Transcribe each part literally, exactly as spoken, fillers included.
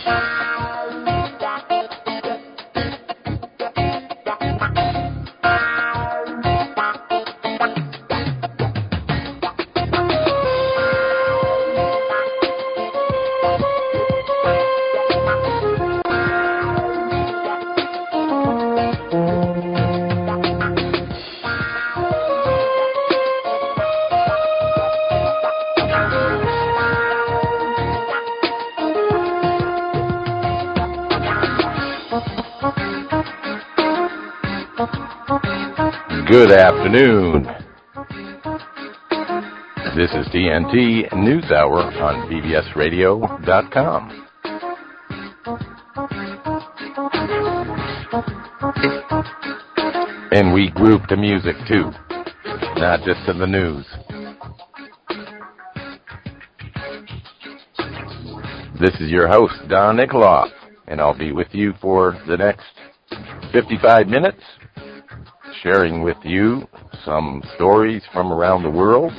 Good afternoon. This is T N T News Hour on B B S radio dot com. And we group the music too, not just in the news. This is your host, Don Nickoloff, and I'll be with you for the next fifty-five minutes, sharing with you some stories from around the world.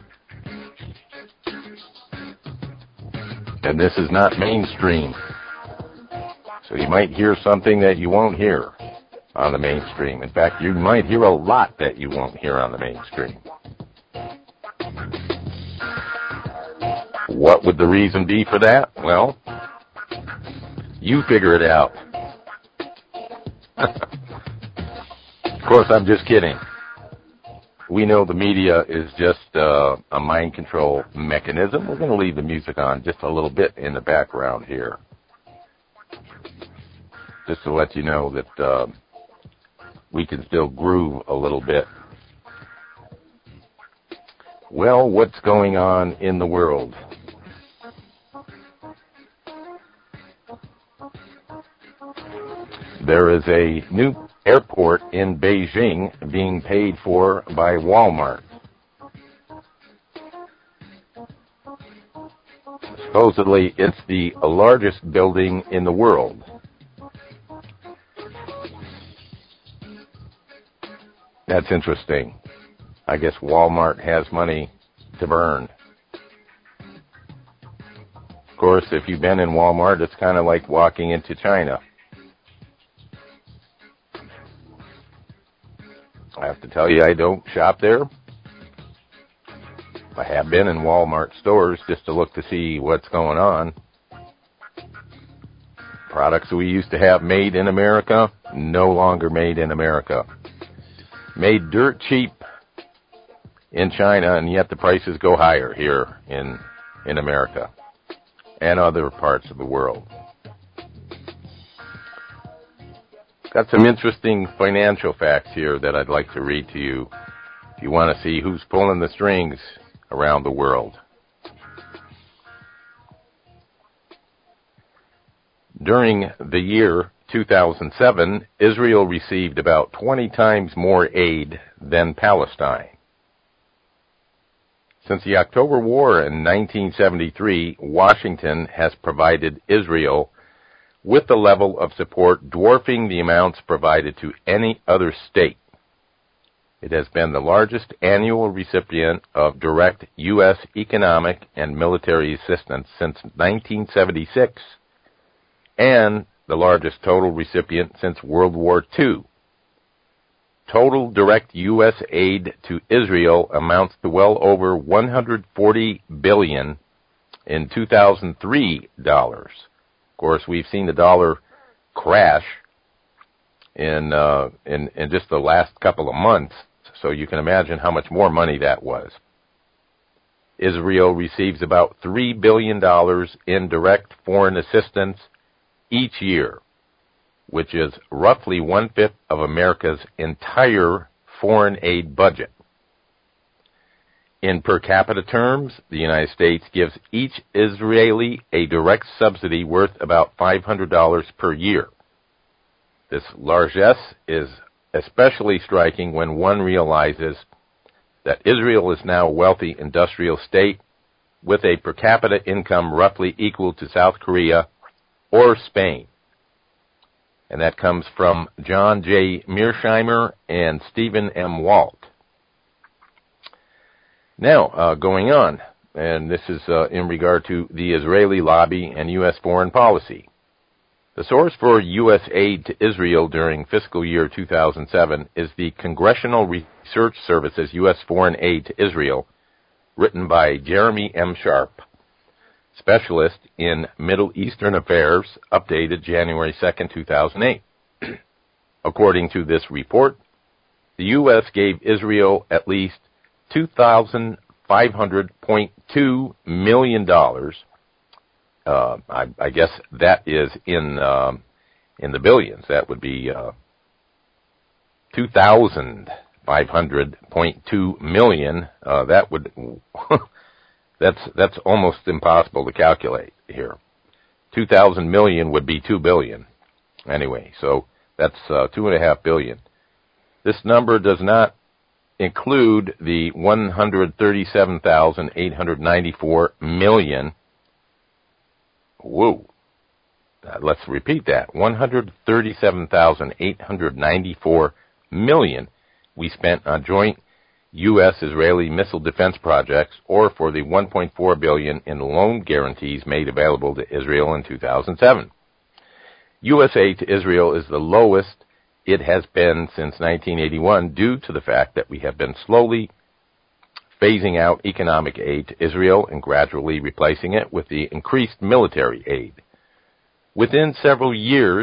And this is not mainstream, so you might hear something that you won't hear on the mainstream. In fact, you might hear a lot that you won't hear on the mainstream. What would the reason be for that? Well, you figure it out. Of course, I'm just kidding. We know the media is just uh, a mind control mechanism. We're going to leave the music on just a little bit in the background here, just to let you know that uh, we can still groove a little bit. Well, what's going on in the world? There is a new airport in Beijing being paid for by Walmart. Supposedly, it's the largest building in the world. That's interesting. I guess Walmart has money to burn. Of course, if you've been in Walmart, it's kind of like walking into China. I have to tell you, I don't shop there. I have been in Walmart stores just to look to see what's going on. Products we used to have made in America, no longer made in America. Made dirt cheap in China, and yet the prices go higher here in, in America and other parts of the world. Got some interesting financial facts here that I'd like to read to you if you want to see who's pulling the strings around the world. During the year two thousand seven, Israel received about twenty times more aid than Palestine. Since the October War in nineteen seventy-three, Washington has provided Israel with the level of support dwarfing the amounts provided to any other state. It has been the largest annual recipient of direct U S economic and military assistance since nineteen seventy-six, and the largest total recipient since World War Two. Total direct U S aid to Israel amounts to well over one hundred forty billion dollars in two thousand three dollars. Of course, we've seen the dollar crash in, uh, in in just the last couple of months, so you can imagine how much more money that was. Israel receives about three billion dollars in direct foreign assistance each year, which is roughly one-fifth of America's entire foreign aid budget. In per capita terms, the United States gives each Israeli a direct subsidy worth about five hundred dollars per year. This largesse is especially striking when one realizes that Israel is now a wealthy industrial state with a per capita income roughly equal to South Korea or Spain. And that comes from John J. Mearsheimer and Stephen M. Walt. Now, uh, going on, and this is uh, in regard to the Israeli lobby and U S foreign policy. The source for U S aid to Israel during fiscal year two thousand seven is the Congressional Research Service's U S Foreign Aid to Israel, written by Jeremy M. Sharp, specialist in Middle Eastern Affairs, updated January second, two thousand eight. According to this report, the U S gave Israel at least two thousand five hundred point two million dollars. Uh, I, I guess that is in um, in the billions. That would be uh, two thousand five hundred point two million. Uh, that would that's that's almost impossible to calculate here. Two thousand million would be two billion. Anyway, so that's uh, two and a half billion. This number does not include the one hundred thirty-seven thousand eight hundred ninety-four million. Whoa. Uh, let's repeat that. one hundred thirty-seven thousand eight hundred ninety-four million we spent on joint U S Israeli missile defense projects, or for the one point four billion dollars in loan guarantees made available to Israel in two thousand seven. U S aid to Israel is the lowest it has been since nineteen eighty-one due to the fact that we have been slowly phasing out economic aid to Israel and gradually replacing it with the increased military aid. Within several years,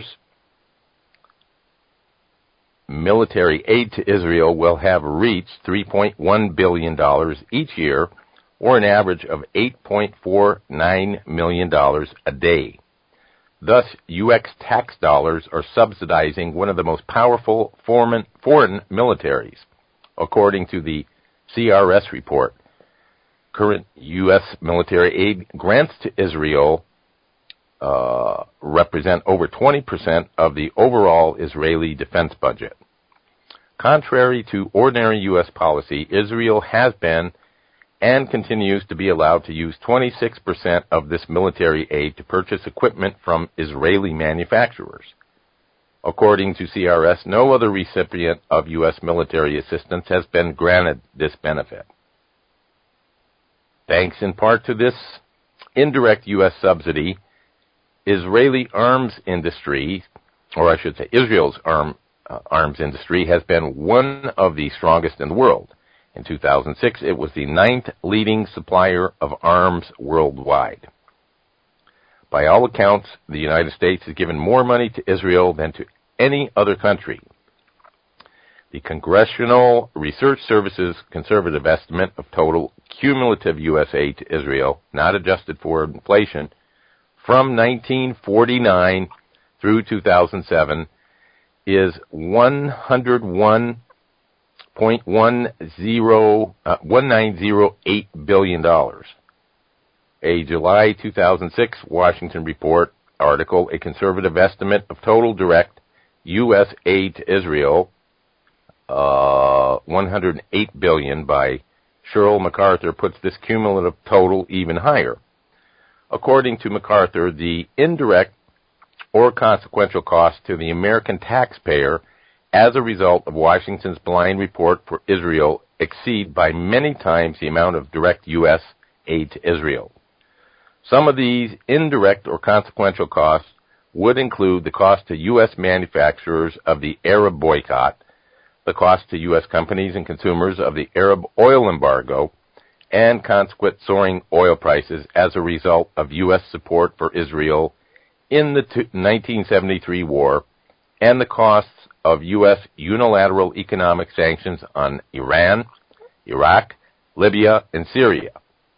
military aid to Israel will have reached three point one billion dollars each year, or an average of eight point four nine million dollars a day. Thus, U S tax dollars are subsidizing one of the most powerful foreign, foreign militaries, according to the C R S report. Current U S military aid grants to Israel uh, represent over twenty percent of the overall Israeli defense budget. Contrary to ordinary U S policy, Israel has been and continues to be allowed to use twenty-six percent of this military aid to purchase equipment from Israeli manufacturers. According to C R S, no other recipient of U S military assistance has been granted this benefit. Thanks in part to this indirect U S subsidy, Israeli arms industry, or I should say Israel's arm, uh, arms industry, has been one of the strongest in the world. In two thousand six, it was the ninth leading supplier of arms worldwide. By all accounts, the United States has given more money to Israel than to any other country. The Congressional Research Service's conservative estimate of total cumulative U S aid to Israel, not adjusted for inflation, from nineteen forty-nine through two thousand seven is one hundred one point one nine zero eight billion dollars. A July two thousand six Washington Report article, a conservative estimate of total direct U S aid to Israel, uh, one hundred eight billion dollars by Cheryl MacArthur, puts this cumulative total even higher. According to MacArthur, the indirect or consequential cost to the American taxpayer as a result of Washington's blind report for Israel exceed by many times the amount of direct U S aid to Israel. Some of these indirect or consequential costs would include the cost to U S manufacturers of the Arab boycott, the cost to U S companies and consumers of the Arab oil embargo, and consequent soaring oil prices as a result of U S support for Israel in the nineteen seventy-three war, and the costs of U S unilateral economic sanctions on Iran, Iraq, Libya, and Syria.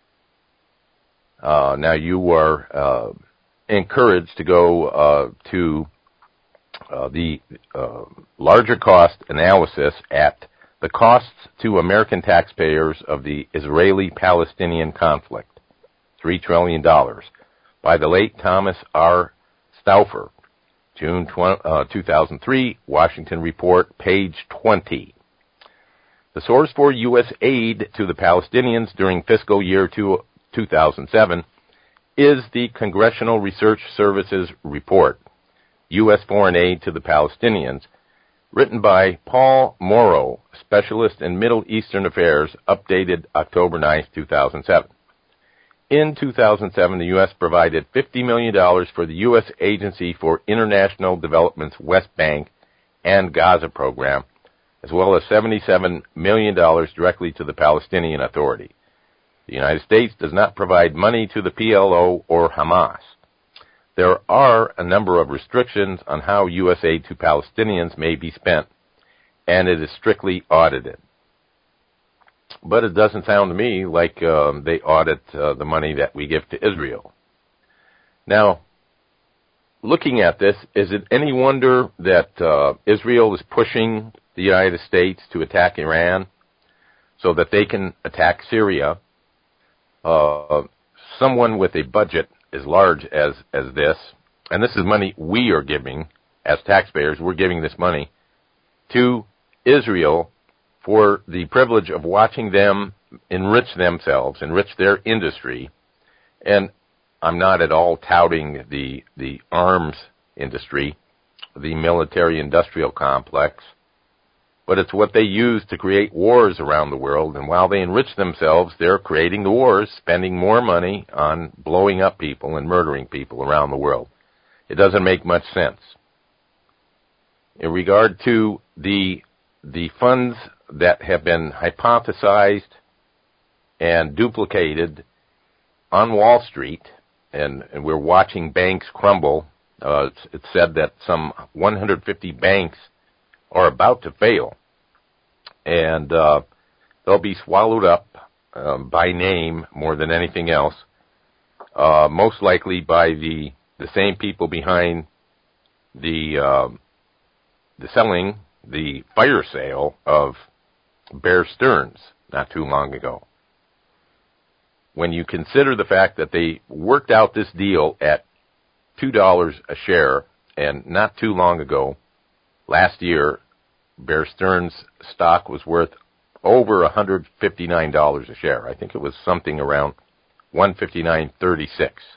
Uh, now you are uh, encouraged to go uh, to uh, the uh, larger cost analysis at the costs to American taxpayers of the Israeli-Palestinian conflict, three trillion dollars, by the late Thomas R. Stauffer, June two thousand three, Washington Report, page twenty. The source for U S aid to the Palestinians during fiscal year two thousand seven is the Congressional Research Service's report, U S Foreign Aid to the Palestinians, written by Paul Morrow, specialist in Middle Eastern Affairs, updated October ninth, two thousand seven. In two thousand seven, the U S provided fifty million dollars for the U S Agency for International Development's West Bank and Gaza program, as well as seventy-seven million dollars directly to the Palestinian Authority. The United States does not provide money to the P L O or Hamas. There are a number of restrictions on how U S aid to Palestinians may be spent, and it is strictly audited. But it doesn't sound to me like um, they audit uh, the money that we give to Israel. Now, looking at this, is it any wonder that uh, Israel is pushing the United States to attack Iran so that they can attack Syria? Uh, someone with a budget as large as, as this, and this is money we are giving as taxpayers, we're giving this money to Israel for the privilege of watching them enrich themselves, enrich their industry. And I'm not at all touting the the arms industry, the military-industrial complex, but it's what they use to create wars around the world. And while they enrich themselves, they're creating the wars, spending more money on blowing up people and murdering people around the world. It doesn't make much sense. In regard to the the funds that have been hypothesized and duplicated on Wall Street, and, and we're watching banks crumble. Uh, it's, it's said that some one hundred fifty banks are about to fail, and uh, they'll be swallowed up um, by name more than anything else, uh, most likely by the the same people behind the uh, the selling the fire sale of Bear Stearns not too long ago. When you consider the fact that they worked out this deal at two dollars a share, and not too long ago, last year, Bear Stearns stock was worth over one hundred fifty-nine dollars a share. I think it was something around one hundred fifty-nine dollars and thirty-six cents.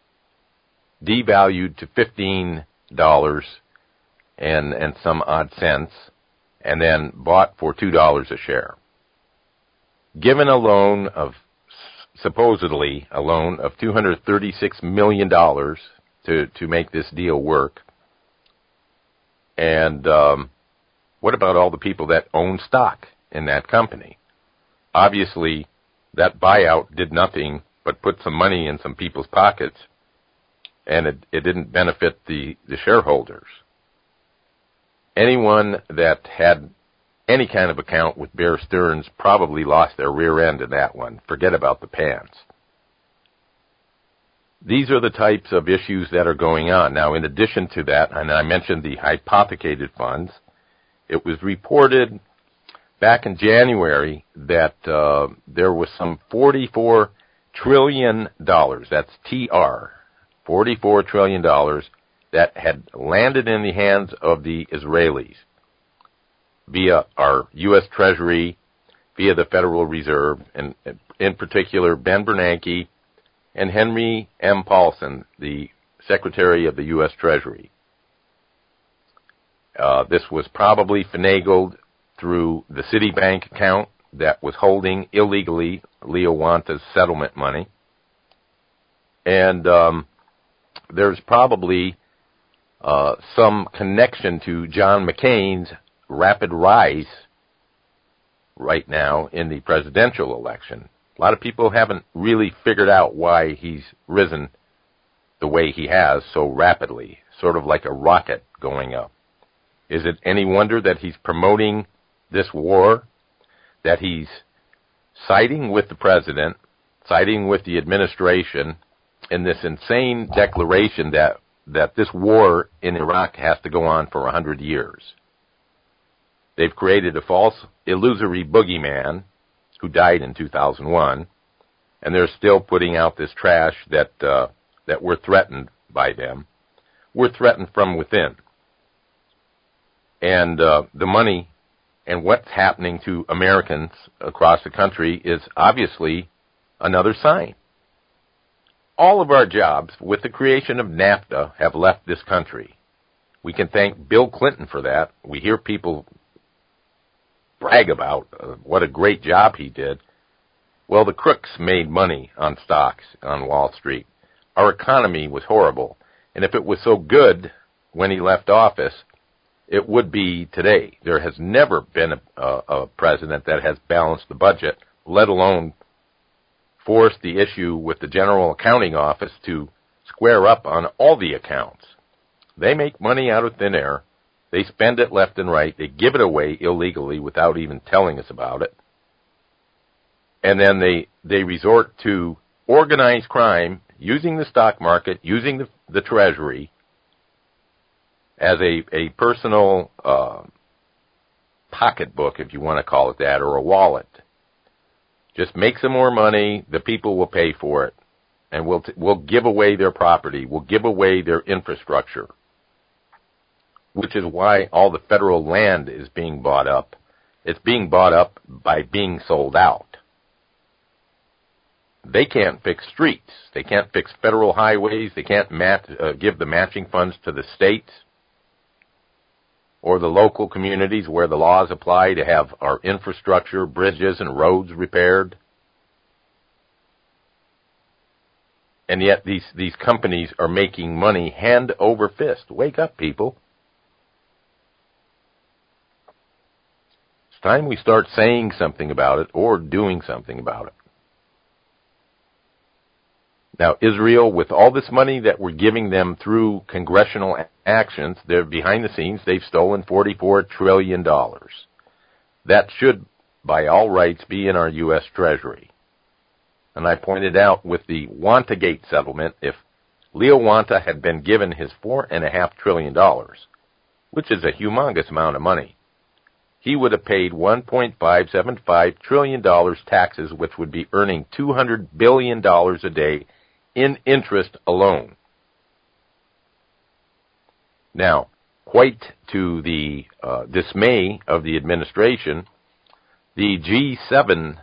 Devalued to fifteen dollars and, and some odd cents, and then bought for two dollars a share. Given a loan of, supposedly a loan of two hundred thirty-six million dollars to, to make this deal work. And um, what about all the people that own stock in that company? Obviously, that buyout did nothing but put some money in some people's pockets, and it, it didn't benefit the, the shareholders. Anyone that had any kind of account with Bear Stearns probably lost their rear end in that one. Forget about the pants. These are the types of issues that are going on. Now, in addition to that, and I mentioned the hypothecated funds, it was reported back in January that uh, there was some forty-four trillion dollars, that's T R, forty-four trillion dollars, that had landed in the hands of the Israelis via our U S Treasury, via the Federal Reserve, and in particular Ben Bernanke and Henry M. Paulson, the Secretary of the U S Treasury. Uh, this was probably finagled through the Citibank account that was holding illegally Leo Wanta's settlement money. And um, there's probably uh, some connection to John McCain's rapid rise right now in the presidential election. A lot of people haven't really figured out why he's risen the way he has so rapidly, sort of like a rocket going up. Is it any wonder that he's promoting this war, that he's siding with the president, siding with the administration in this insane declaration that, that this war in Iraq has to go on for one hundred years? They've created a false, illusory boogeyman who died in two thousand one, and they're still putting out this trash that uh, that we're threatened by them. We're threatened from within. And uh, the money and what's happening to Americans across the country is obviously another sign. All of our jobs, with the creation of NAFTA, have left this country. We can thank Bill Clinton for that. We hear people brag about uh, what a great job he did. Well, the crooks made money on stocks on Wall Street. Our economy was horrible. And if it was so good when he left office, it would be today. There has never been a, a, a president that has balanced the budget, let alone forced the issue with the General Accounting Office to square up on all the accounts. They make money out of thin air. They spend it left and right. They give it away illegally without even telling us about it. And then they, they resort to organized crime using the stock market, using the, the Treasury as a, a personal uh, pocketbook, if you want to call it that, or a wallet. Just make some more money, the people will pay for it, and we'll, t- we'll give away their property, we'll give away their infrastructure, which is why all the federal land is being bought up. It's being bought up by being sold out. They can't fix streets. They can't fix federal highways. They can't mat- uh, give the matching funds to the states or the local communities where the laws apply to have our infrastructure, bridges, and roads repaired. And yet these, these companies are making money hand over fist. Wake up, people. It's time we start saying something about it or doing something about it. Now, Israel, with all this money that we're giving them through congressional actions, they're behind the scenes, they've stolen forty-four trillion dollars. That should, by all rights, be in our U S Treasury. And I pointed out with the WantaGate settlement, if Leo Wanta had been given his four and a half trillion dollars, which is a humongous amount of money, he would have paid one point five seven five trillion dollars taxes, which would be earning two hundred billion dollars a day in interest alone. Now, quite to the uh, dismay of the administration, the G seven,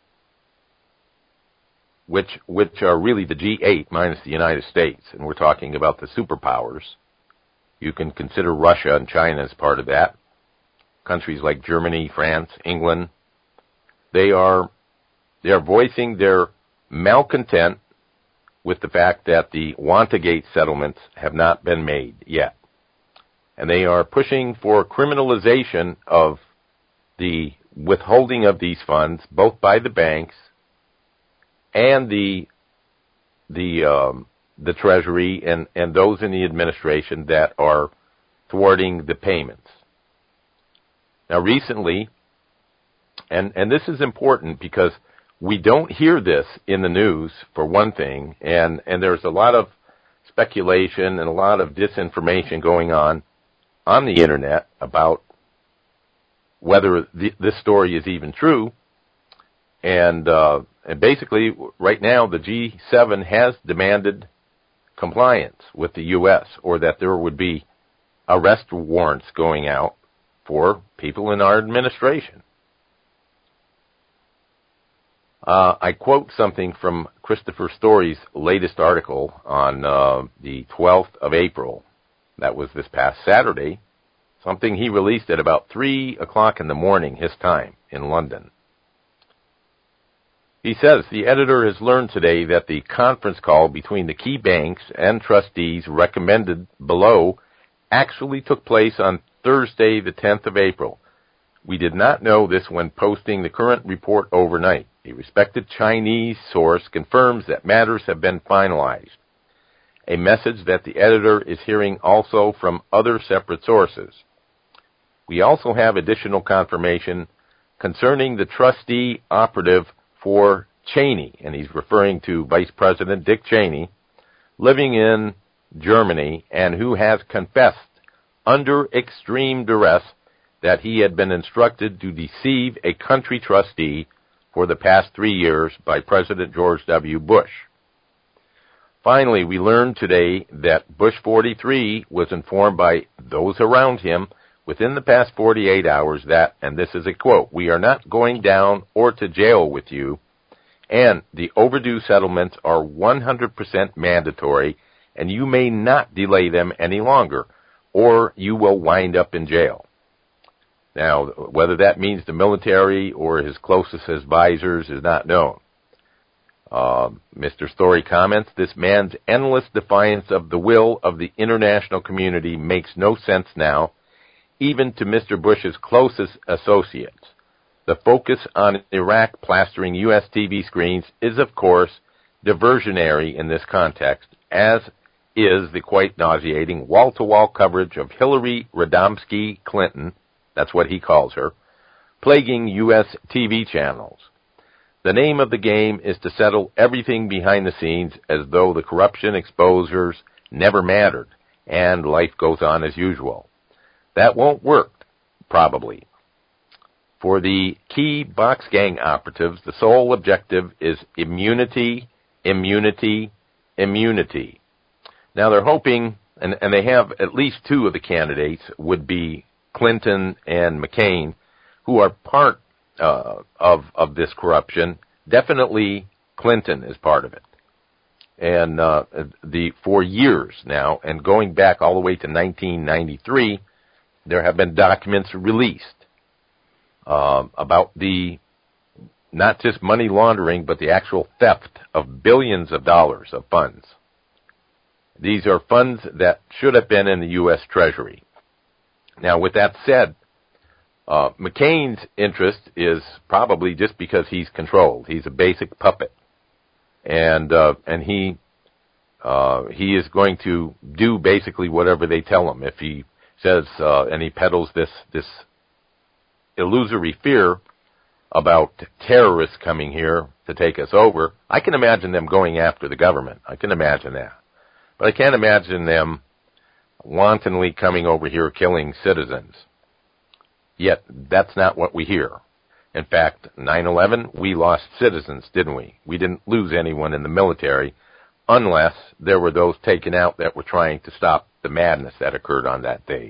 which which are really the G eight minus the United States, and we're talking about the superpowers. You can consider Russia and China as part of that. Countries like Germany, France, England, they are they are voicing their malcontent with the fact that the WantaGate settlements have not been made yet. And they are pushing for criminalization of the withholding of these funds, both by the banks and the the um, the Treasury and, and those in the administration that are thwarting the payments. Now, recently, and, and this is important because we don't hear this in the news, for one thing, and, and there's a lot of speculation and a lot of disinformation going on on the Internet about whether the, this story is even true. And, uh, and basically, right now, the G seven has demanded compliance with the U S, or that there would be arrest warrants going out for people in our administration. Uh, I quote something from Christopher Story's latest article on uh, the twelfth of April. That was this past Saturday. Something he released at about three o'clock in the morning, his time, in London. He says, the editor has learned today that the conference call between the key banks and trustees recommended below actually took place on Thursday, the tenth of April. We did not know this when posting the current report overnight. A respected Chinese source confirms that matters have been finalized. A message that the editor is hearing also from other separate sources. We also have additional confirmation concerning the trustee operative for Cheney, and he's referring to Vice President Dick Cheney, living in Germany and who has confessed under extreme duress that he had been instructed to deceive a country trustee for the past three years by President George W. Bush. Finally, we learned today that Bush forty-three was informed by those around him within the past forty-eight hours that, and this is a quote, "We are not going down or to jail with you, and the overdue settlements are one hundred percent mandatory, and you may not delay them any longer, or you will wind up in jail." Now, whether that means the military or his closest advisors is not known. Uh, Mister Story comments, this man's endless defiance of the will of the international community makes no sense now, even to Mister Bush's closest associates. The focus on Iraq plastering U S T V screens is, of course, diversionary in this context, as is the quite nauseating wall-to-wall coverage of Hillary Radomski Clinton, that's what he calls her, plaguing U S T V channels. The name of the game is to settle everything behind the scenes as though the corruption exposures never mattered, and life goes on as usual. That won't work, probably. For the key box gang operatives, the sole objective is immunity, immunity, immunity. Now they're hoping, and, and they have at least two of the candidates, would be Clinton and McCain, who are part uh, of of this corruption. Definitely Clinton is part of it. And uh, the for years now, and going back all the way to nineteen ninety-three, there have been documents released uh, about the not just money laundering, but the actual theft of billions of dollars of funds. These are funds that should have been in the U S Treasury. Now, with that said, uh, McCain's interest is probably just because he's controlled. He's a basic puppet, and uh, and he uh, he is going to do basically whatever they tell him. If he says uh, and he peddles this this illusory fear about terrorists coming here to take us over, I can imagine them going after the government. I can imagine that. But I can't imagine them wantonly coming over here killing citizens. Yet, that's not what we hear. In fact, nine eleven, we lost citizens, didn't we? We didn't lose anyone in the military, unless there were those taken out that were trying to stop the madness that occurred on that day.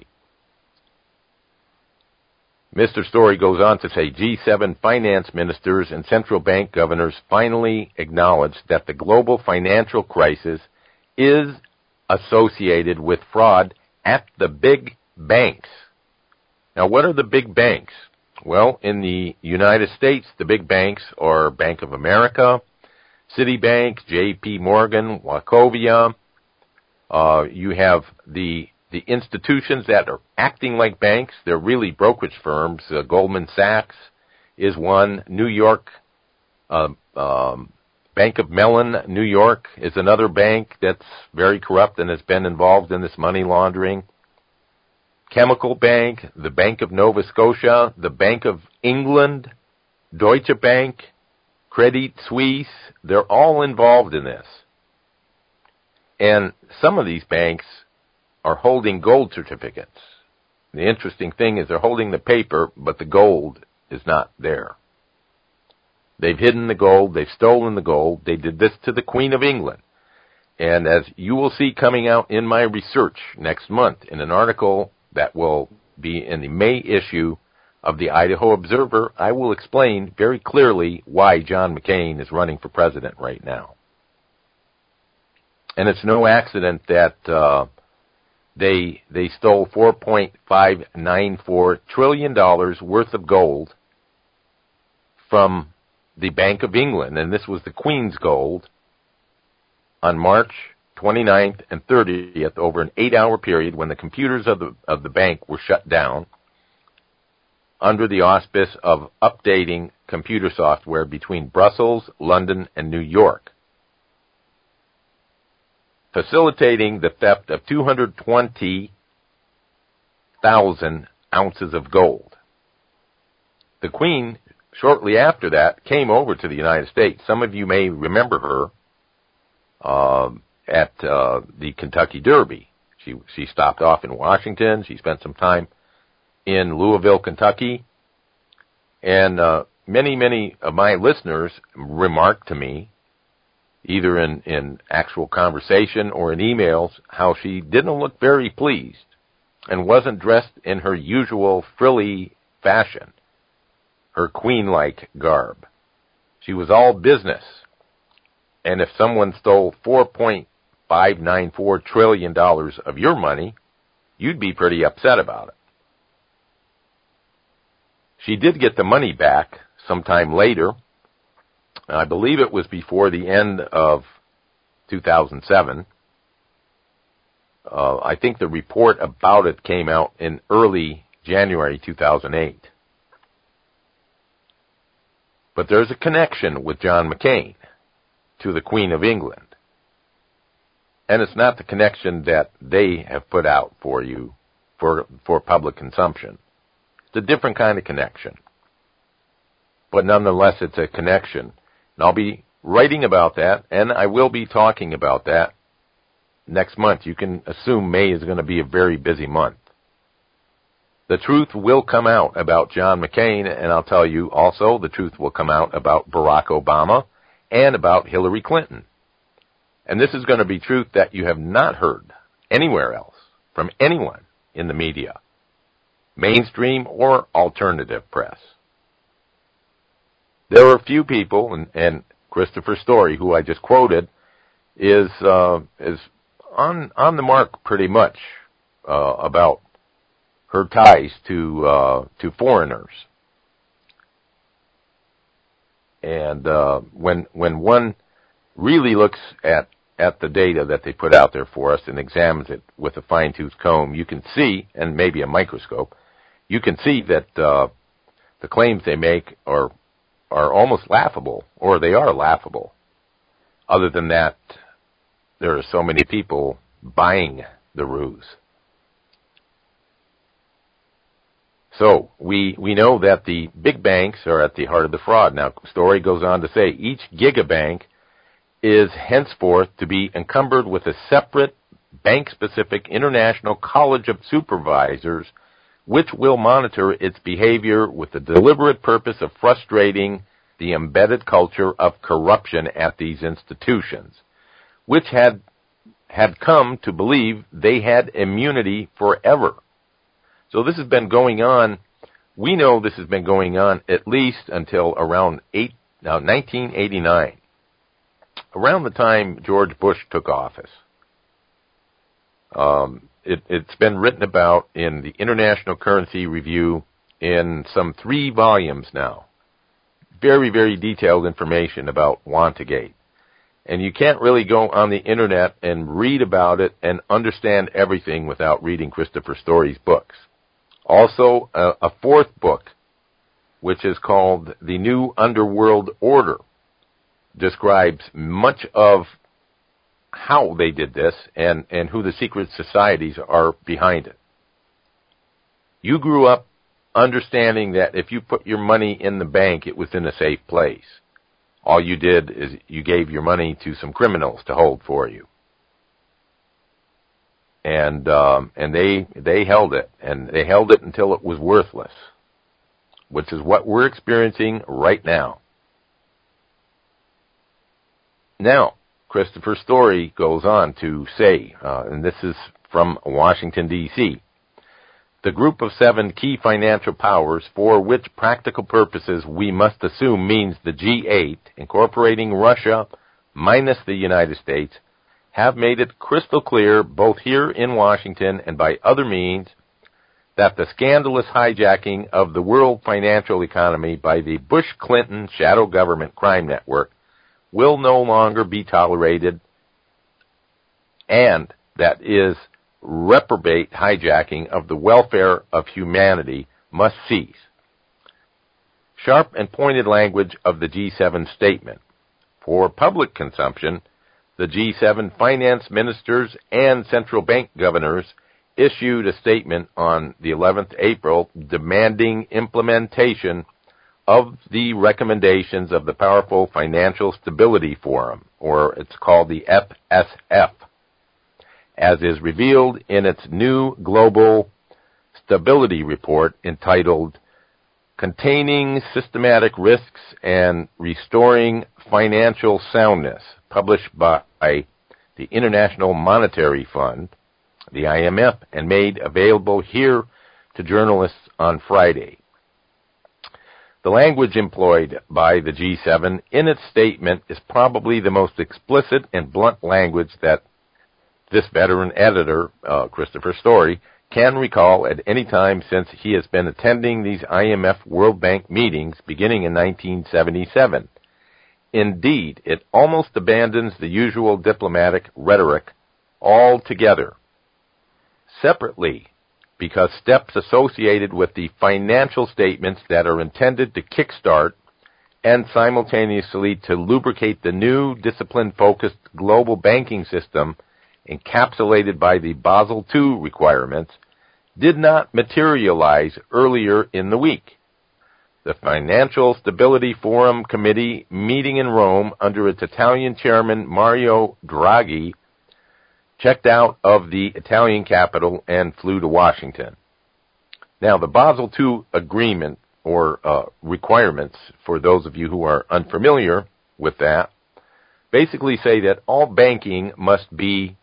Mister Story goes on to say, G seven finance ministers and central bank governors finally acknowledged that the global financial crisis is associated with fraud at the big banks. Now, what are the big banks? Well, in the United States, the big banks are Bank of America, Citibank, J P Morgan, Wachovia. Uh, you have the the institutions that are acting like banks. They're really brokerage firms. Uh, Goldman Sachs is one. New York, uh, um, Bank of Mellon, New York, is another bank that's very corrupt and has been involved in this money laundering. Chemical Bank, the Bank of Nova Scotia, the Bank of England, Deutsche Bank, Credit Suisse, they're all involved in this. And some of these banks are holding gold certificates. The interesting thing is they're holding the paper, but the gold is not there. They've hidden the gold. They've stolen the gold. They did this to the Queen of England. And as you will see coming out in my research next month in an article that will be in the May issue of the Idaho Observer, I will explain very clearly why John McCain is running for president right now. And it's no accident that uh, they they stole four point five nine four trillion dollars worth of gold from the Bank of England, and this was the Queen's gold, on March twenty-ninth and thirtieth, over an eight-hour period when the computers of the of the bank were shut down, under the auspice of updating computer software between Brussels, London, and New York, facilitating the theft of two hundred twenty thousand ounces of gold. The Queen, shortly after that, came over to the United States. Some of you may remember her uh, at uh, the Kentucky Derby. She she stopped off in Washington. She spent some time in Louisville, Kentucky. And uh, many, many of my listeners remarked to me, either in, in actual conversation or in emails, how she didn't look very pleased and wasn't dressed in her usual frilly fashion, her queen-like garb. She was all business. And if someone stole four point five nine four trillion dollars of your money, you'd be pretty upset about it. She did get the money back sometime later, I believe it was before the end of two thousand seven. Uh, I think the report about it came out in early January two thousand eight. But there's a connection with John McCain to the Queen of England. And it's not the connection that they have put out for you for, for public consumption. It's a different kind of connection. But nonetheless, it's a connection. And I'll be writing about that, and I will be talking about that next month. You can assume May is going to be a very busy month. The truth will come out about John McCain, and I'll tell you also the truth will come out about Barack Obama and about Hillary Clinton. And this is going to be truth that you have not heard anywhere else from anyone in the media, mainstream or alternative press. There are a few people, and, and Christopher Story, who I just quoted, is uh, is on on the mark pretty much uh, about her ties to uh, to foreigners. And uh, when when one really looks at at the data that they put out there for us and examines it with a fine-tooth comb, you can see, and maybe a microscope, you can see that uh, the claims they make are are almost laughable, or they are laughable. Other than that, there are so many people buying the ruse. So we we know that the big banks are at the heart of the fraud. Now, Story goes on to say each gigabank is henceforth to be encumbered with a separate bank-specific international college of supervisors which will monitor its behavior with the deliberate purpose of frustrating the embedded culture of corruption at these institutions, which had had come to believe they had immunity forever. So this has been going on, we know this has been going on at least until around eight, now nineteen eighty-nine. Around the time George Bush took office. Um, it, it's been written about in the International Currency Review in some three volumes now. Very, very detailed information about Wantagate. And you can't really go on the internet and read about it and understand everything without reading Christopher Story's books. Also, a, a fourth book, which is called The New Underworld Order, describes much of how they did this and, and who the secret societies are behind it. You grew up understanding that if you put your money in the bank, it was in a safe place. All you did is you gave your money to some criminals to hold for you. And um, and they they held it, and they held it until it was worthless, which is what we're experiencing right now. Now, Christopher Story goes on to say, uh, and this is from Washington, D C, the group of seven key financial powers for which practical purposes we must assume means the G eight, incorporating Russia minus the United States, have made it crystal clear, both here in Washington and by other means, that the scandalous hijacking of the world financial economy by the Bush-Clinton shadow government crime network will no longer be tolerated, and that is reprobate hijacking of the welfare of humanity must cease. Sharp and pointed language of the G seven statement. For public consumption, the G seven finance ministers and central bank governors issued a statement on the eleventh of April demanding implementation of the recommendations of the powerful Financial Stability Forum, or it's called the F S F, as is revealed in its new Global Stability Report entitled Containing Systematic Risks and Restoring Financial Soundness, published by the International Monetary Fund, the I M F, and made available here to journalists on Friday. The language employed by the G seven in its statement is probably the most explicit and blunt language that this veteran editor, uh, Christopher Story, can recall at any time since he has been attending these I M F World Bank meetings beginning in nineteen seventy-seven. indeed, it almost abandons the usual diplomatic rhetoric altogether. Separately, because steps associated with the financial statements that are intended to kickstart and simultaneously to lubricate the new discipline-focused global banking system encapsulated by the Basel two requirements did not materialize earlier in the week. The Financial Stability Forum Committee meeting in Rome under its Italian chairman Mario Draghi checked out of the Italian capital and flew to Washington. Now, the Basel two agreement or uh, requirements, for those of you who are unfamiliar with that, basically say that all banking must be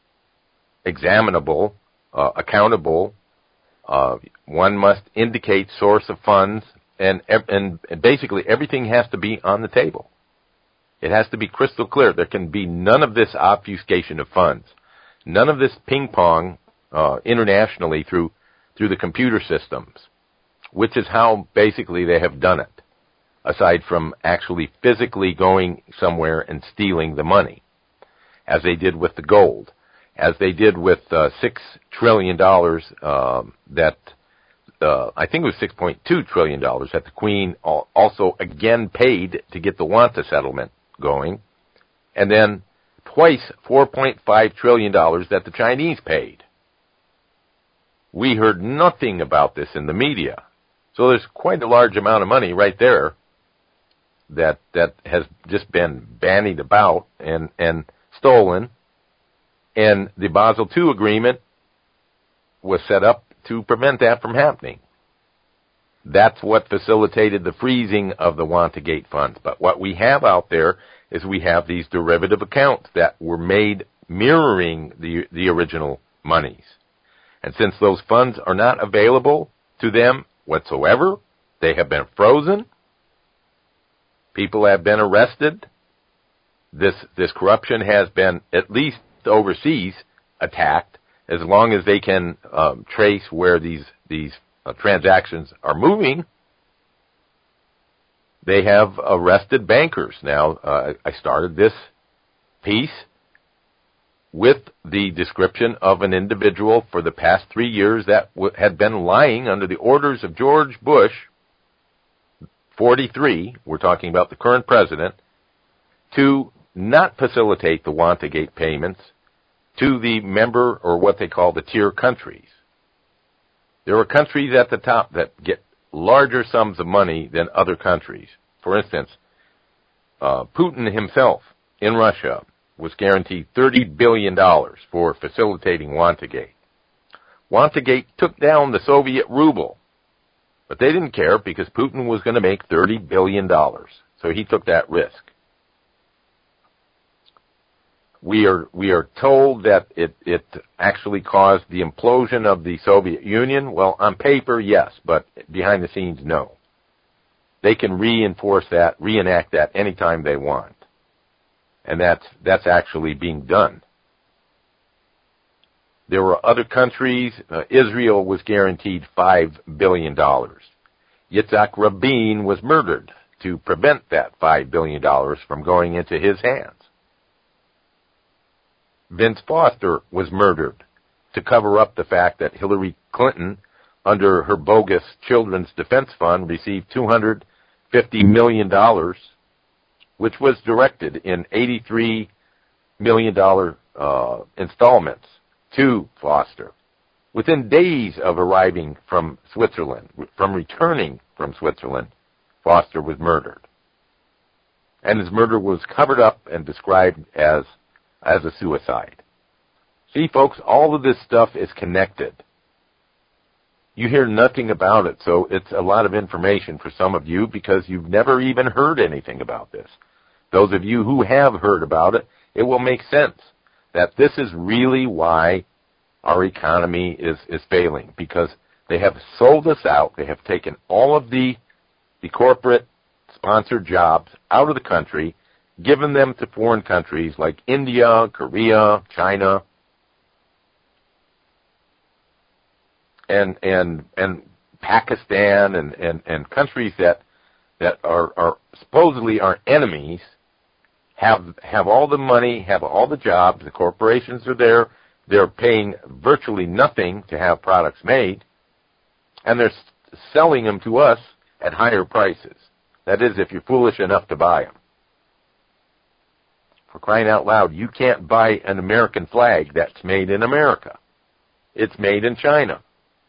examinable, uh, accountable. Uh, one must indicate source of funds, and, and and basically everything has to be on the table. It has to be crystal clear. There can be none of this obfuscation of funds, none of this ping pong uh, internationally through through the computer systems, which is how basically they have done it, aside from actually physically going somewhere and stealing the money, as they did with the gold, as they did with uh, six trillion dollars um, that, uh, I think it was six point two trillion dollars that the Queen also again paid to get the Wanta settlement going, and then twice four point five trillion dollars that the Chinese paid. We heard nothing about this in the media. So there's quite a large amount of money right there that that has just been bandied about and, and stolen. And the Basel two agreement was set up to prevent that from happening. That's what facilitated the freezing of the Wantagate funds. But what we have out there is we have these derivative accounts that were made mirroring the the original monies. And since those funds are not available to them whatsoever, they have been frozen. People have been arrested. This this corruption has been, at least overseas, attacked. As long as they can um, trace where these these uh, transactions are moving, they have arrested bankers. Now, uh, I started this piece with the description of an individual for the past three years that w- had been lying under the orders of George Bush, forty-three, we're talking about the current president, to not facilitate the Wantagate payments to the member, or what they call the tier countries. There are countries at the top that get larger sums of money than other countries. For instance, uh, Putin himself in Russia was guaranteed thirty billion dollars for facilitating Wantagate. Wantagate took down the Soviet ruble, but they didn't care because Putin was going to make thirty billion dollars, so he took that risk. We are we are told that it, it actually caused the implosion of the Soviet Union. Well, on paper, yes, but behind the scenes, no. They can reinforce that, reenact that anytime they want. And that's that's actually being done. There were other countries. Uh, Israel was guaranteed five billion dollars. Yitzhak Rabin was murdered to prevent that five billion dollars from going into his hands. Vince Foster was murdered to cover up the fact that Hillary Clinton, under her bogus Children's Defense Fund, received two hundred fifty million dollars, which was directed in eighty-three million dollars uh, installments to Foster. Within days of arriving from Switzerland, from returning from Switzerland, Foster was murdered. And his murder was covered up and described as as a suicide. See, folks, all of this stuff is connected. You hear nothing about it, so it's a lot of information for some of you because you've never even heard anything about this. Those of you who have heard about it, it will make sense that this is really why our economy is, is failing, because they have sold us out. They have taken all of the, the corporate sponsored jobs out of the country, given them to foreign countries like India, Korea, China, and and and Pakistan, and, and, and countries that that are, are supposedly our enemies, have have all the money, have all the jobs, the corporations are there, they're paying virtually nothing to have products made, and they're selling them to us at higher prices. That is, if you're foolish enough to buy them. For crying out loud, you can't buy an American flag that's made in America. It's made in China.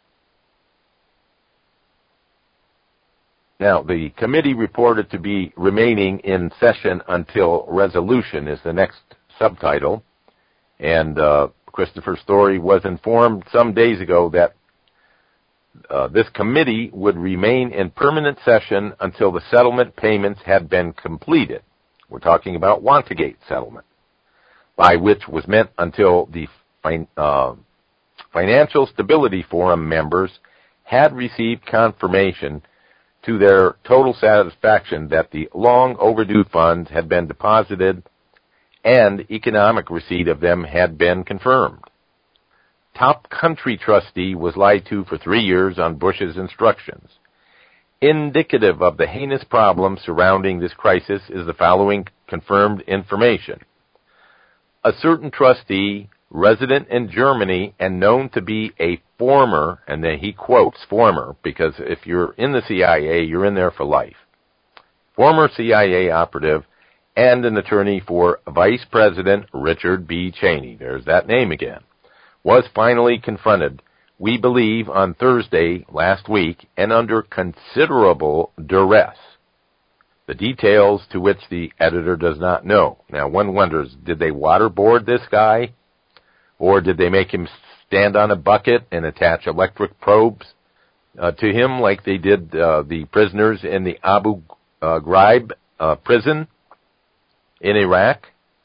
Now, the committee reported to be remaining in session until resolution is the next subtitle. And uh, Christopher Story was informed some days ago that uh, this committee would remain in permanent session until the settlement payments had been completed. We're talking about Wantagate settlement, by which was meant until the fin- uh, Financial Stability Forum members had received confirmation to their total satisfaction that the long overdue funds had been deposited and economic receipt of them had been confirmed. Top Country trustee was lied to for three years on Bush's instructions. Indicative of the heinous problem surrounding this crisis is the following confirmed information. A certain trustee, resident in Germany and known to be a former, and then he quotes former, because if you're in the C I A, you're in there for life, former C I A operative and an attorney for Vice President Richard B. Cheney, there's that name again, was finally confronted, we believe, on Thursday last week and under considerable duress. The details to which the editor does not know. Now, one wonders, did they waterboard this guy? Or did they make him stand on a bucket and attach electric probes uh, to him like they did uh, the prisoners in the Abu uh, Ghraib uh, prison in Iraq?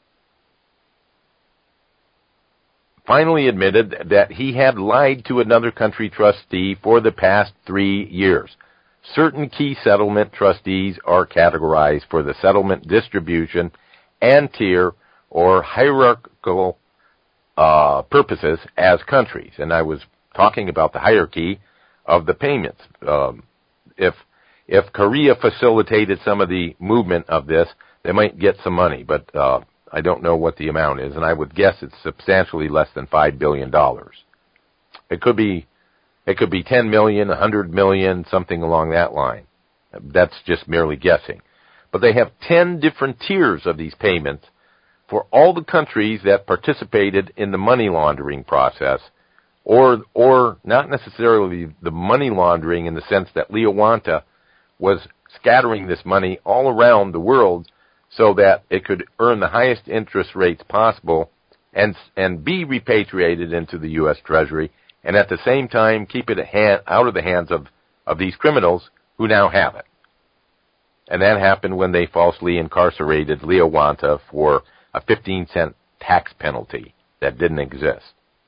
Finally admitted that he had lied to another country trustee for the past three years. Certain key settlement trustees are categorized for the settlement distribution and tier or hierarchical uh, purposes as countries. And I was talking about the hierarchy of the payments. Um, if if Korea facilitated some of the movement of this, they might get some money, but uh, I don't know what the amount is, and I would guess it's substantially less than five billion dollars. It could be, it could be ten million, a hundred million, something along that line. That's just merely guessing. But they have ten different tiers of these payments for all the countries that participated in the money laundering process, or or not necessarily the money laundering in the sense that Leo Wanta was scattering this money all around the world so that it could earn the highest interest rates possible and and be repatriated into the U S Treasury, and at the same time keep it a hand, out of the hands of, of these criminals who now have it. And that happened when they falsely incarcerated Leo Wanta for a fifteen cent tax penalty that didn't exist.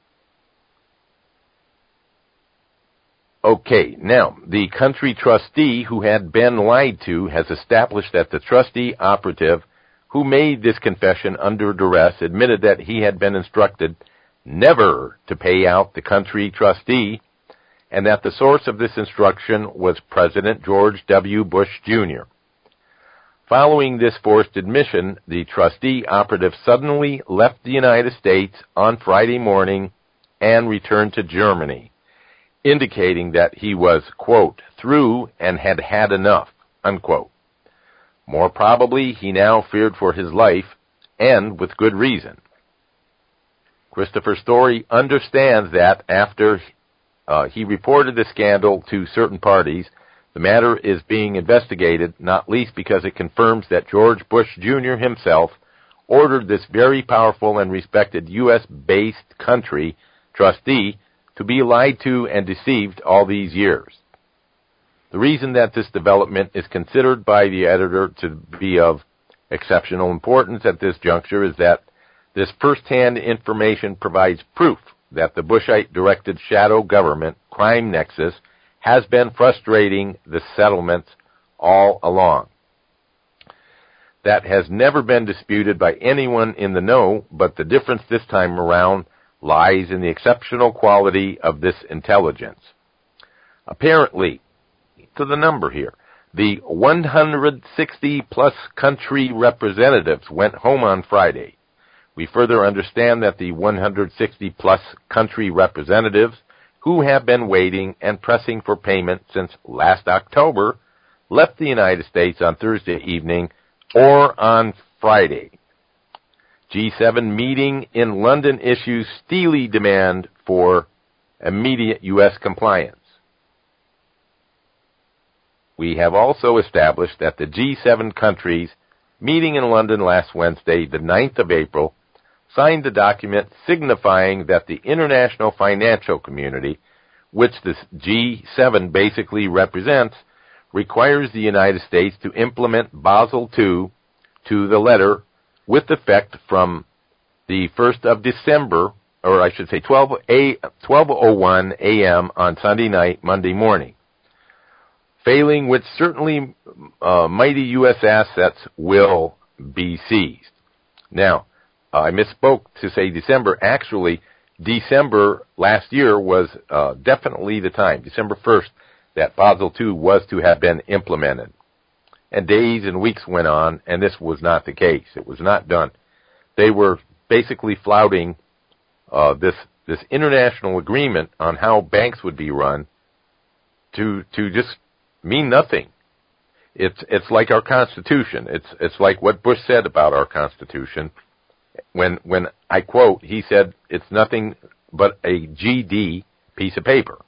Okay, now, the country trustee who had been lied to has established that the trustee operative who made this confession under duress admitted that he had been instructed never to pay out the country trustee, and that the source of this instruction was President George W. Bush, Junior Following this forced admission, the trustee operative suddenly left the United States on Friday morning and returned to Germany, indicating that he was, quote, through and had had enough, unquote. More probably, he now feared for his life, and with good reason. Christopher Story understands that after uh, he reported the scandal to certain parties, the matter is being investigated, not least because it confirms that George Bush, Junior himself ordered this very powerful and respected U S-based country trustee to be lied to and deceived all these years. The reason that this development is considered by the editor to be of exceptional importance at this juncture is that this first-hand information provides proof that the Bushite-directed shadow government crime nexus has been frustrating the settlements all along. That has never been disputed by anyone in the know, but the difference this time around lies in the exceptional quality of this intelligence. Apparently, to the number here, The one hundred sixty plus country representatives went home on Friday. We further understand that the one hundred sixty plus country representatives who have been waiting and pressing for payment since last October left the United States on Thursday evening or on Friday. G seven meeting in London issues steely demand for immediate U S compliance. We have also established that the G seven countries meeting in London last Wednesday, the ninth of April, signed the document signifying that the international financial community, which the G seven basically represents, requires the United States to implement Basel two to the letter with effect from the first of December, or I should say twelve oh one a.m. on Sunday night, Monday morning. Failing which certainly uh, mighty U S assets will be seized. Now, uh, I misspoke to say December. Actually, December last year was uh, definitely the time, December first, that Basel two was to have been implemented. And days and weeks went on, and this was not the case. It was not done. They were basically flouting uh, this this international agreement on how banks would be run to to just mean nothing. It's it's like our Constitution. It's it's like what Bush said about our Constitution. When when I quote, he said it's nothing but a G D piece of paper.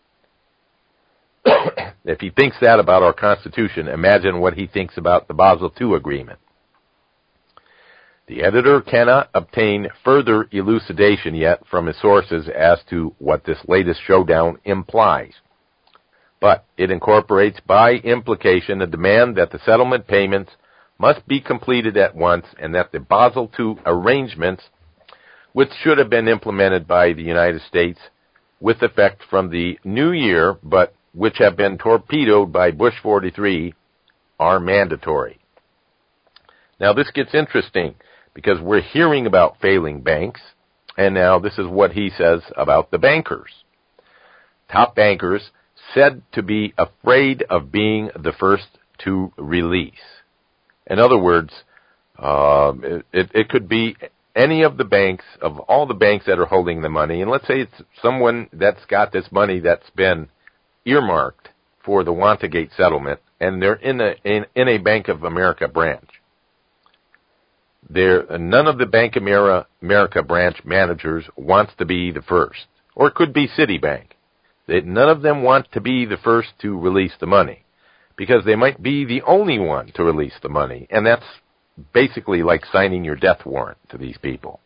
If he thinks that about our Constitution, imagine what he thinks about the Basel two agreement. The editor cannot obtain further elucidation yet from his sources as to what this latest showdown implies. But it incorporates by implication a demand that the settlement payments must be completed at once and that the Basel two arrangements, which should have been implemented by the United States with effect from the new year, but which have been torpedoed by Bush forty-three, are mandatory. Now this gets interesting because we're hearing about failing banks, and now this is what he says about the bankers. Top bankers said to be afraid of being the first to release. In other words, uh, it, it, it could be any of the banks, of all the banks that are holding the money, and let's say it's someone that's got this money that's been earmarked for the Wantagate settlement, and they're in a in, in a Bank of America branch. There, none of the Bank of America branch managers wants to be the first, or it could be Citibank. They, none of them want to be the first to release the money, because they might be the only one to release the money, and that's basically like signing your death warrant to these people.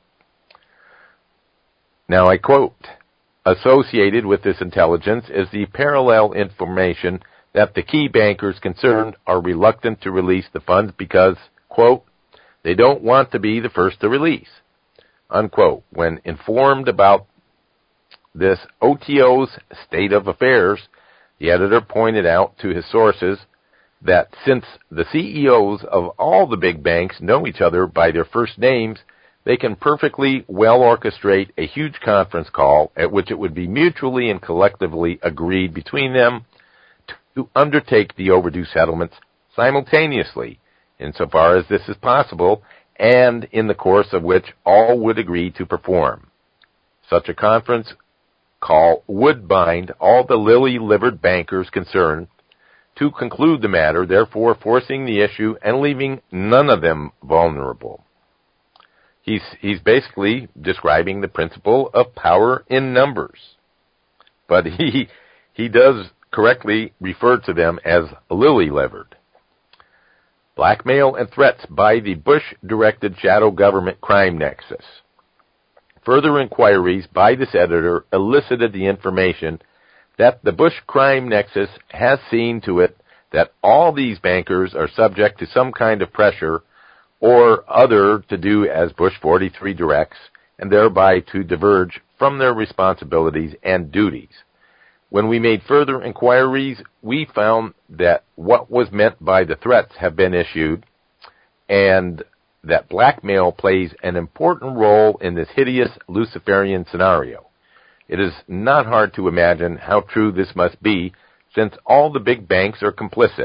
Now I quote, associated with this intelligence is the parallel information that the key bankers concerned are reluctant to release the funds because, quote, they don't want to be the first to release, unquote. When informed about this O T O's state of affairs, the editor pointed out to his sources that since the C E Os of all the big banks know each other by their first names, they can perfectly well orchestrate a huge conference call at which it would be mutually and collectively agreed between them to undertake the overdue settlements simultaneously, insofar as this is possible, and in the course of which all would agree to perform. Such a conference call would bind all the lily-livered bankers concerned to conclude the matter, therefore forcing the issue and leaving none of them vulnerable. He's, he's basically describing the principle of power in numbers. But he, he does correctly refer to them as lily-livered. Blackmail and threats by the Bush-directed shadow government crime nexus. Further inquiries by this editor elicited the information that the Bush crime nexus has seen to it that all these bankers are subject to some kind of pressure or other to do as Bush forty-three directs, and thereby to diverge from their responsibilities and duties. When we made further inquiries, we found that what was meant by the threats have been issued, and that blackmail plays an important role in this hideous Luciferian scenario. It is not hard to imagine how true this must be, since all the big banks are complicit,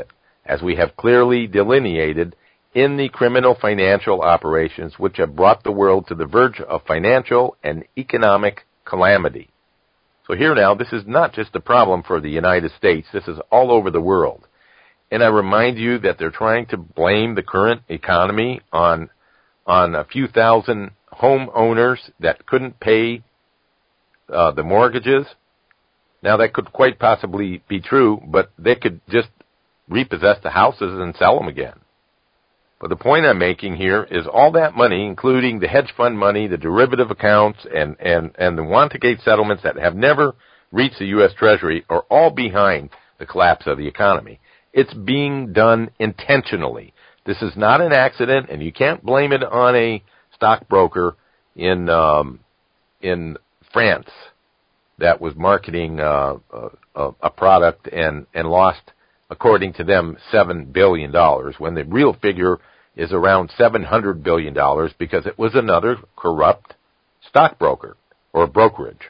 as we have clearly delineated in the criminal financial operations which have brought the world to the verge of financial and economic calamity. So here now, this is not just a problem for the United States, this is all over the world. And I remind you that they're trying to blame the current economy on, on a few thousand homeowners that couldn't pay uh, the mortgages. Now that could quite possibly be true, but they could just repossess the houses and sell them again. But the point I'm making here is all that money, including the hedge fund money, the derivative accounts, and, and, and the Wantegate settlements that have never reached the U S Treasury, are all behind the collapse of the economy. It's being done intentionally. This is not an accident, and you can't blame it on a stockbroker in um, in France that was marketing uh, a, a product and, and lost, according to them, seven billion dollars, when the real figure is around seven hundred billion dollars because it was another corrupt stockbroker or brokerage.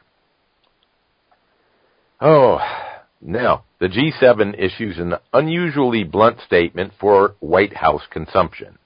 Oh, now, the G seven issues an unusually blunt statement for White House consumption.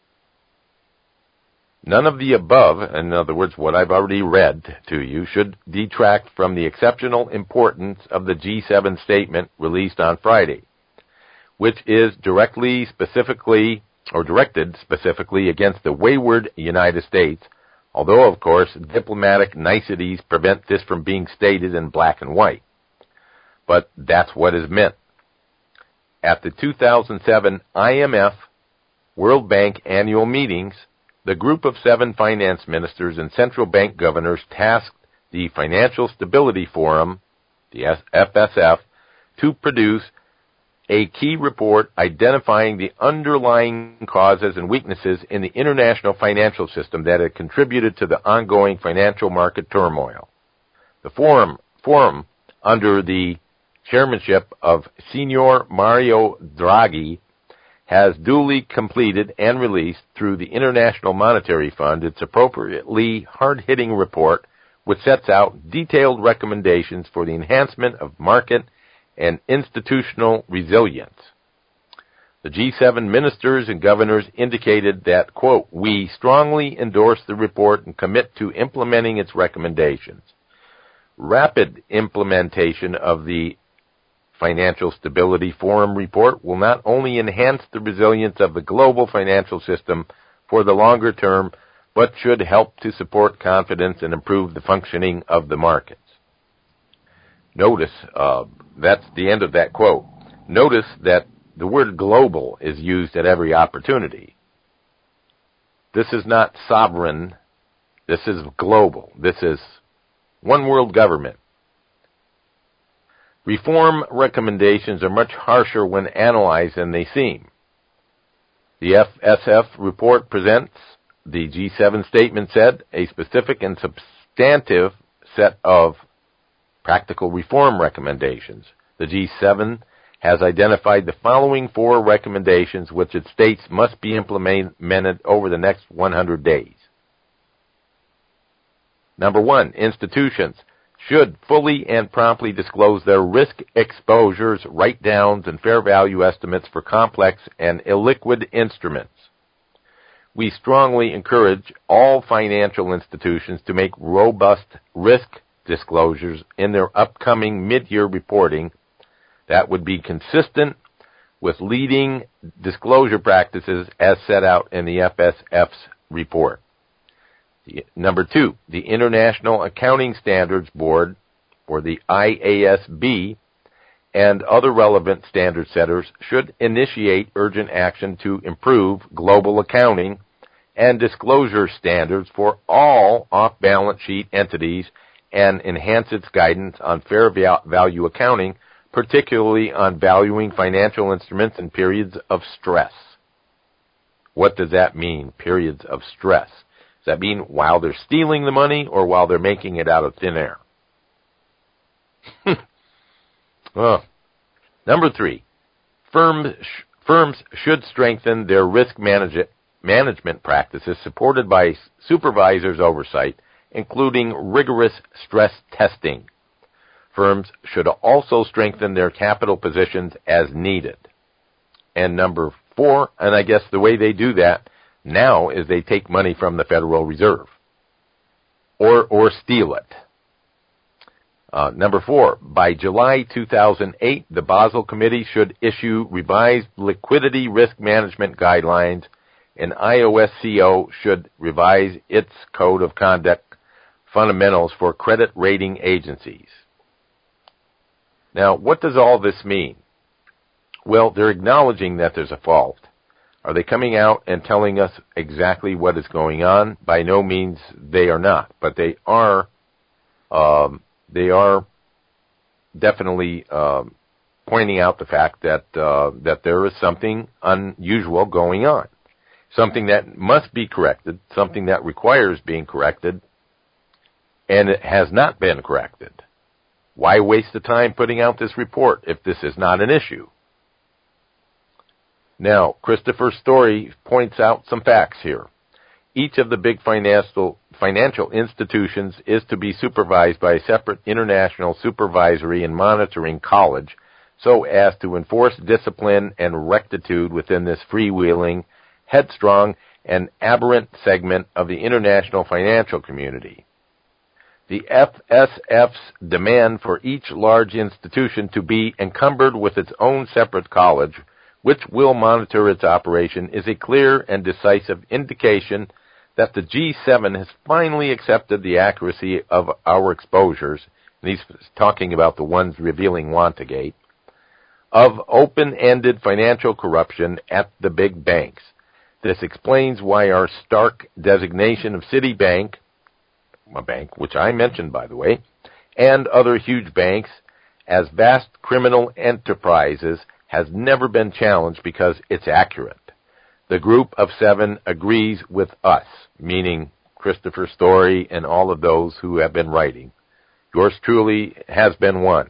None of the above, in other words, what I've already read to you, should detract from the exceptional importance of the G seven statement released on Friday, which is directly, specifically, or directed specifically against the wayward United States, although, of course, diplomatic niceties prevent this from being stated in black and white. But that's what is meant. At the two thousand seven I M F World Bank annual meetings, the group of seven finance ministers and central bank governors tasked the Financial Stability Forum, the F S F, to produce a key report identifying the underlying causes and weaknesses in the international financial system that had contributed to the ongoing financial market turmoil. The forum, forum under the chairmanship of Signor Mario Draghi, has duly completed and released through the International Monetary Fund its appropriately hard-hitting report, which sets out detailed recommendations for the enhancement of market and institutional resilience. The G seven ministers and governors indicated that, quote, "We strongly endorse the report and commit to implementing its recommendations. Rapid implementation of the Financial Stability Forum report will not only enhance the resilience of the global financial system for the longer term, but should help to support confidence and improve the functioning of the markets." Notice, uh, that's the end of that quote. Notice that the word global is used at every opportunity. This is not sovereign. This is global. This is one world government. Reform recommendations are much harsher when analyzed than they seem. The F S F report presents, the G seven statement said, a specific and substantive set of practical reform recommendations. The G seven has identified the following four recommendations which it states must be implemented over the next one hundred days. Number one, institutions should fully and promptly disclose their risk exposures, write-downs, and fair value estimates for complex and illiquid instruments. We strongly encourage all financial institutions to make robust risk disclosures in their upcoming mid-year reporting that would be consistent with leading disclosure practices as set out in the F S F's report. The, number two, the International Accounting Standards Board, or the I A S B, and other relevant standard setters should initiate urgent action to improve global accounting and disclosure standards for all off-balance sheet entities and enhance its guidance on fair value accounting, particularly on valuing financial instruments in periods of stress. What does that mean, periods of stress? Does that mean while they're stealing the money or while they're making it out of thin air? Oh. Number three, firms, sh- firms should strengthen their risk manage- management practices supported by supervisors' oversight, including rigorous stress testing. Firms should also strengthen their capital positions as needed. And number four, and I guess the way they do that now is they take money from the Federal Reserve or or steal it. Uh, number four, by July two thousand eight, the Basel Committee should issue revised liquidity risk management guidelines, and I O S C O should revise its code of conduct fundamentals for credit rating agencies. Now, what does all this mean? Well, they're acknowledging that there's a fault. Are they coming out and telling us exactly what is going on? By no means they are not, but they are um, they are definitely um, pointing out the fact that uh, that there is something unusual going on, something that must be corrected, something that requires being corrected, and it has not been corrected. Why waste the time putting out this report if this is not an issue? Now, Christopher Story points out some facts here. Each of the big financial financial institutions is to be supervised by a separate international supervisory and monitoring college so as to enforce discipline and rectitude within this freewheeling, headstrong, and aberrant segment of the international financial community. The F S F's demand for each large institution to be encumbered with its own separate college, which will monitor its operation, is a clear and decisive indication that the G seven has finally accepted the accuracy of our exposures, and he's talking about the ones revealing Wantagate, of open-ended financial corruption at the big banks. This explains why our stark designation of Citibank, a bank which I mentioned, by the way, and other huge banks as vast criminal enterprises has never been challenged because it's accurate. The group of seven agrees with us, meaning Christopher Story and all of those who have been writing. Yours truly has been one.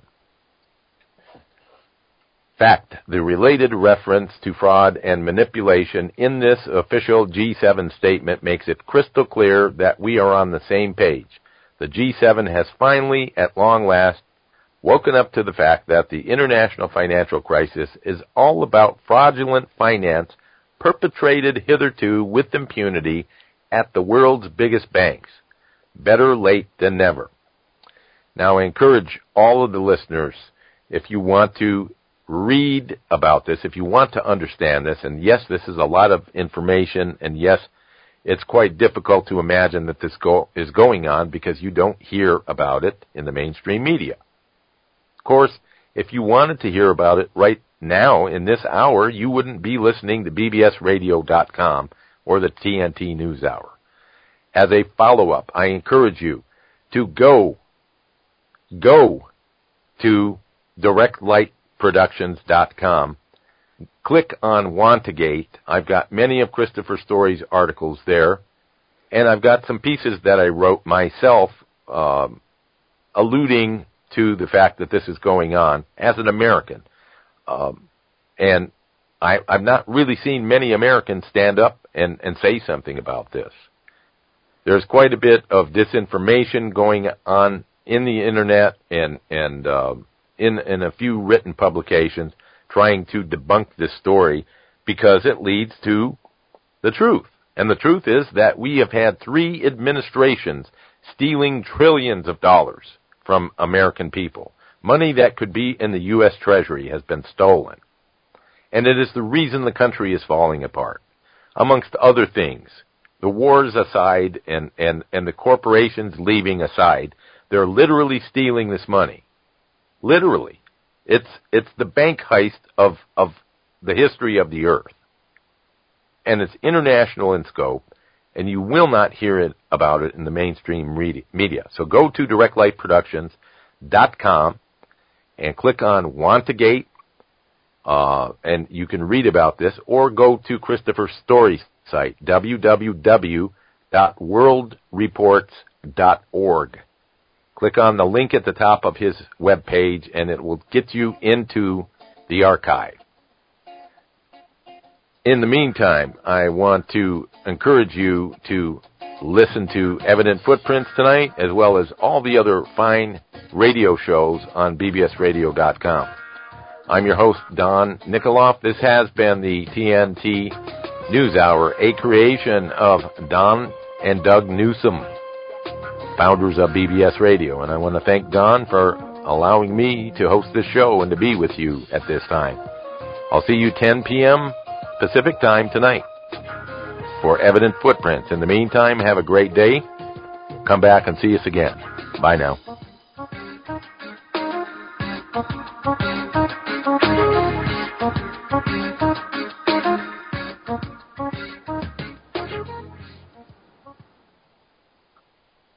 Fact, the related reference to fraud and manipulation in this official G seven statement makes it crystal clear that we are on the same page. The G seven has finally, at long last, woken up to the fact that the international financial crisis is all about fraudulent finance perpetrated hitherto with impunity at the world's biggest banks. Better late than never. Now, I encourage all of the listeners, if you want to read about this, if you want to understand this, and yes, this is a lot of information, and yes, it's quite difficult to imagine that this go- is going on because you don't hear about it in the mainstream media. Of course, if you wanted to hear about it right now, in this hour, you wouldn't be listening to B B S radio dot com or the T N T News Hour. As a follow-up, I encourage you to go, go to direct light productions dot com, click on Wantagate. I've got many of Christopher Story's articles there, and I've got some pieces that I wrote myself um, alluding to the fact that this is going on as an American. Um, and I, I've not really seen many Americans stand up and, and say something about this. There's quite a bit of disinformation going on in the internet and, and um, in, in a few written publications trying to debunk this story because it leads to the truth. And the truth is that we have had three administrations stealing trillions of dollars from American people. Money that could be in the U S Treasury has been stolen. And it is the reason the country is falling apart. Amongst other things, the wars aside and, and, and the corporations leaving aside, they're literally stealing this money. Literally. It's it's the bank heist of, of the history of the earth. And it's international in scope, and you will not hear it about it in the mainstream media. So go to direct light productions dot com and click on Wantagate, uh, and you can read about this, or go to Christopher Story's site, w w w dot world reports dot org. Click on the link at the top of his webpage, and it will get you into the archive. In the meantime, I want to encourage you to listen to Evident Footprints tonight, as well as all the other fine radio shows on B B S radio dot com. I'm your host, Don Nikoloff. This has been the T N T News Hour, a creation of Don and Doug Newsom, founders of B B S Radio. And I want to thank Don for allowing me to host this show and to be with you at this time. I'll see you ten p.m. Pacific time tonight for Evident Footprints. In the meantime, have a great day. Come back and see us again. Bye now.